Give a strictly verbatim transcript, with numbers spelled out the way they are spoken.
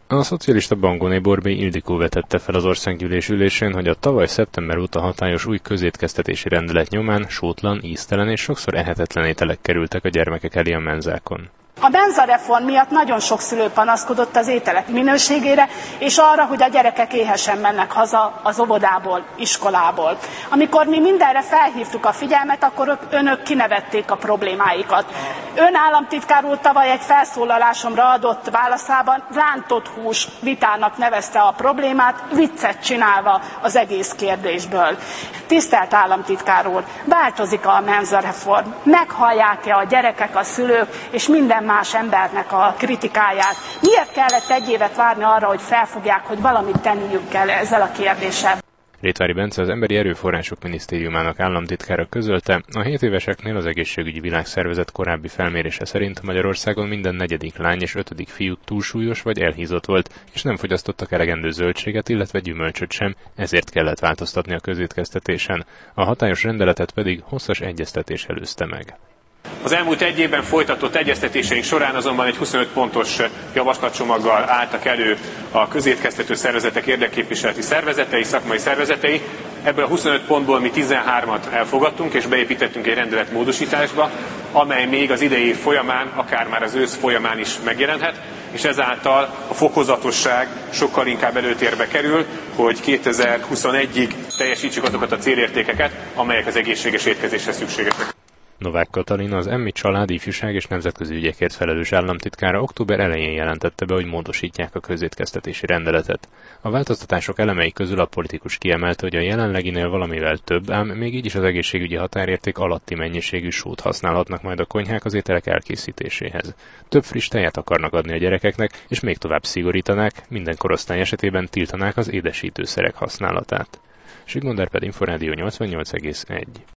A szocialista Bangoné Borbély Ildikó vetette fel az országgyűlés ülésén, hogy a tavaly szeptember óta hatályos új közétkeztetési rendelet nyomán sótlan, íztelen és sokszor ehetetlen ételek kerültek a gyermekek elé a menzákon. A menzareform miatt nagyon sok szülő panaszkodott az ételek minőségére, és arra, hogy a gyerekek éhesen mennek haza az óvodából, iskolából. Amikor mi mindenre felhívtuk a figyelmet, akkor önök kinevették a problémáikat. Ön államtitkár úr tavaly egy felszólalásomra adott válaszában rántott hús vitának nevezte a problémát, viccet csinálva az egész kérdésből. Tisztelt államtitkár úr, változik a menzareform. Meghallják-e a gyerekek, a szülők és minden más embernek a kritikáját? Miért kellett egy évet várni arra, hogy felfogják, hogy valamit tenniük kell ezzel a kérdéssel? Rétvári Bence, az Emberi Erőforrások Minisztériumának államtitkára közölte, a hét éveseknél az Egészségügyi Világszervezet korábbi felmérése szerint Magyarországon minden negyedik lány és ötödik fiú túlsúlyos vagy elhízott volt, és nem fogyasztottak elegendő zöldséget, illetve gyümölcsöt sem, ezért kellett változtatni a közétkeztetésen. A hatályos rendeletet pedig hosszas egyeztetés előzte meg. Az elmúlt egy évben folytatott egyeztetéseink során azonban egy huszonöt pontos javaslatcsomaggal álltak elő a közétkeztető szervezetek érdekképviseleti szervezetei, szakmai szervezetei. Ebből a huszonöt pontból mi tizenhármat elfogadtunk és beépítettünk egy rendelet módosításba, amely még az idei év folyamán, akár már az ősz folyamán is megjelenhet, és ezáltal a fokozatosság sokkal inkább előtérbe kerül, hogy kétezer-huszonegyig teljesítsük azokat a célértékeket, amelyek az egészséges étkezésre szükségesek. Novák Katalin, az EMMI család, ifjúság és nemzetközi ügyekért felelős államtitkára október elején jelentette be, hogy módosítják a közétkeztetési rendeletet. A változtatások elemei közül a politikus kiemelte, hogy a jelenleginél valamivel több, ám még így is az egészségügyi határérték alatti mennyiségű sót használhatnak majd a konyhák az ételek elkészítéséhez. Több friss tejet akarnak adni a gyerekeknek, és még tovább szigorítanák, minden korosztály esetében tiltanák az édesítőszerek használatát. Sigmond Árpád, Inforádió nyolcvannyolc egész egy.